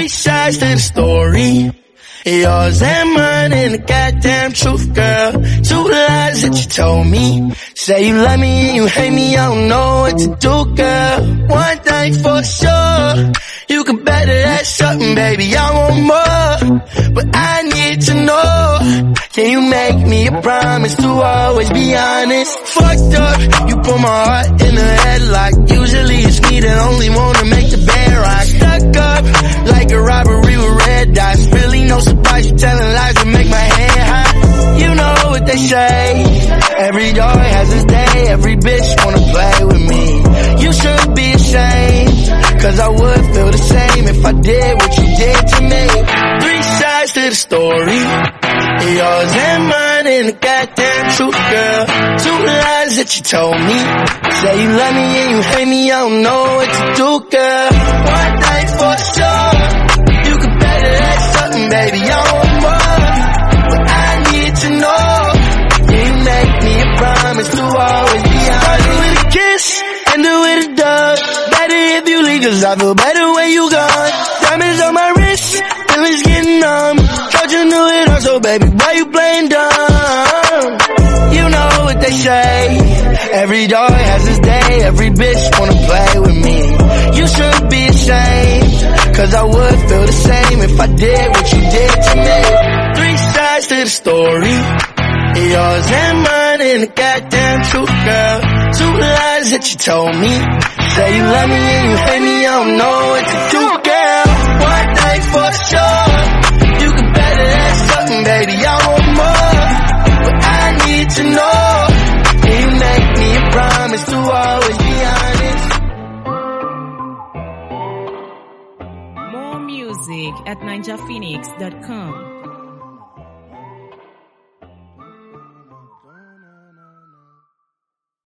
Three sides to the story, yours and mine and the goddamn truth, girl. Two lies that you told me. Say you love me and you hate me, I don't know what to do, girl. One thing for sure, you can bet that something, baby, I want more. But I need to know, can you make me a promise to always be honest? Fucked up, you put my heart in a headlock. Usually it's me that only wanna make the bed rock. Stuck up, like a robbery with red dots. Really no surprise, you telling lies to make my head hot. You know what they say, every dog has his day. Every bitch wanna play with me. You should be ashamed, cause I would feel the same if I did what you did to me. Three sides to the story, yours and mine and the goddamn truth, girl. Two lies that you told me. Say you love me and you hate me, I don't know what to do, girl. One thing for sure, you can bet that something, baby, I want more. But I need to know, can you make me a promise to always be honest? Start with a kiss, end it with a dub. Better if you leave, cause I feel better when you gone. Diamonds on my wrist, feelings getting numb. Thought you knew it all, so baby, why you playing dumb? You know what they say, every dog has his day. Every bitch wanna play with me. You should be ashamed, cause I would feel the same if I did what you did to me. Three sides to the story, yours and mine and the goddamn truth, girl. Two lies that you told me. Say you love me and you hate me, I don't know what to do, girl. One thing for sure, you can bet that something, baby, I want more. But I need to know, can you make me a promise to always be honest? More music at ninjaphoenix.com.